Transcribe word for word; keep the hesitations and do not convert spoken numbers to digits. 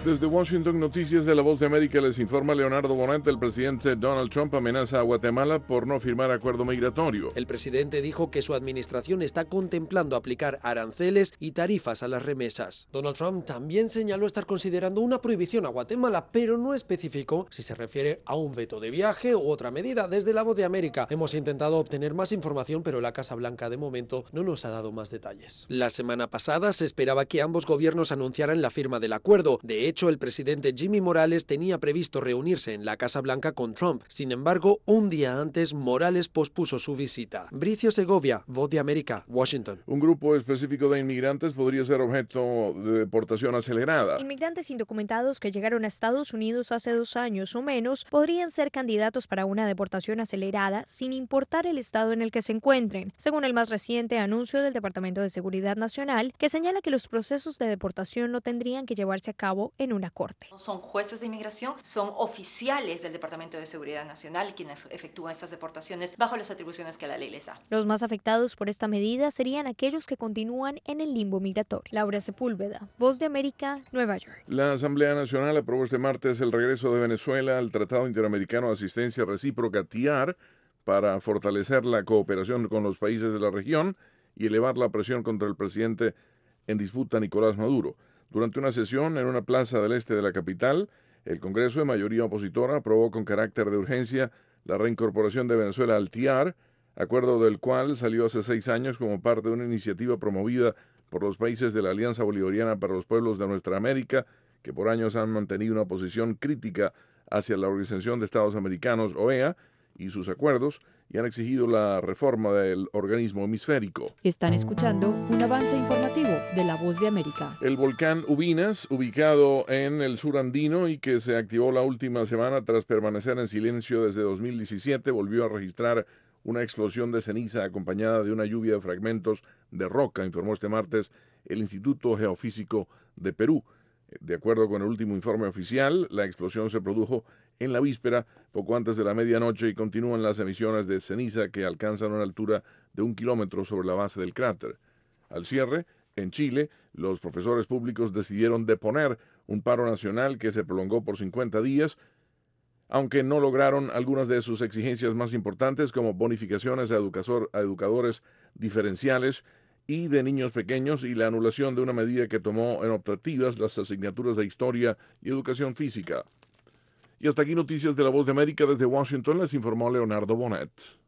Desde Washington, Noticias de la Voz de América, les informa Leonardo Bonet. El presidente Donald Trump amenaza a Guatemala por no firmar acuerdo migratorio. El presidente dijo que su administración está contemplando aplicar aranceles y tarifas a las remesas. Donald Trump también señaló estar considerando una prohibición a Guatemala, pero no especificó si se refiere a un veto de viaje u otra medida. Desde la Voz de América hemos intentado obtener más información, pero la Casa Blanca de momento no nos ha dado más detalles. La semana pasada se esperaba que ambos gobiernos anunciaran la firma del acuerdo. De hecho, el presidente Jimmy Morales tenía previsto reunirse en la Casa Blanca con Trump. Sin embargo, un día antes, Morales pospuso su visita. Bricio Segovia, Voz de América, Washington. Un grupo específico de inmigrantes podría ser objeto de deportación acelerada. Inmigrantes indocumentados que llegaron a Estados Unidos hace dos años o menos podrían ser candidatos para una deportación acelerada sin importar el estado en el que se encuentren, según el más reciente anuncio del Departamento de Seguridad Nacional, que señala que los procesos de deportación no tendrían que llevarse a cabo en una corte. Son jueces de inmigración, son oficiales del Departamento de Seguridad Nacional quienes efectúan estas deportaciones bajo las atribuciones que la ley les da. Los más afectados por esta medida serían aquellos que continúan en el limbo migratorio. Laura Sepúlveda, Voz de América, Nueva York. La Asamblea Nacional aprobó este martes el regreso de Venezuela al Tratado Interamericano de Asistencia Recíproca T I A R para fortalecer la cooperación con los países de la región y elevar la presión contra el presidente en disputa Nicolás Maduro. Durante una sesión en una plaza del este de la capital, el Congreso de mayoría opositora aprobó con carácter de urgencia la reincorporación de Venezuela al T I A R, acuerdo del cual salió hace seis años como parte de una iniciativa promovida por los países de la Alianza Bolivariana para los Pueblos de Nuestra América, que por años han mantenido una posición crítica hacia la Organización de Estados Americanos, O E A, y sus acuerdos, y han exigido la reforma del organismo hemisférico. Están escuchando un avance informativo de La Voz de América. El volcán Ubinas, ubicado en el sur andino y que se activó la última semana tras permanecer en silencio desde dos mil diecisiete, volvió a registrar una explosión de ceniza acompañada de una lluvia de fragmentos de roca, informó este martes el Instituto Geofísico de Perú. De acuerdo con el último informe oficial, la explosión se produjo en la víspera, poco antes de la medianoche, y continúan las emisiones de ceniza que alcanzan una altura de un kilómetro sobre la base del cráter. Al cierre, en Chile, los profesores públicos decidieron deponer un paro nacional que se prolongó por cincuenta días, aunque no lograron algunas de sus exigencias más importantes, como bonificaciones a, educador, a educadores diferenciales y de niños pequeños, y la anulación de una medida que tomó en optativas las asignaturas de Historia y Educación Física. Y hasta aquí Noticias de la Voz de América. Desde Washington les informó Leonardo Bonet.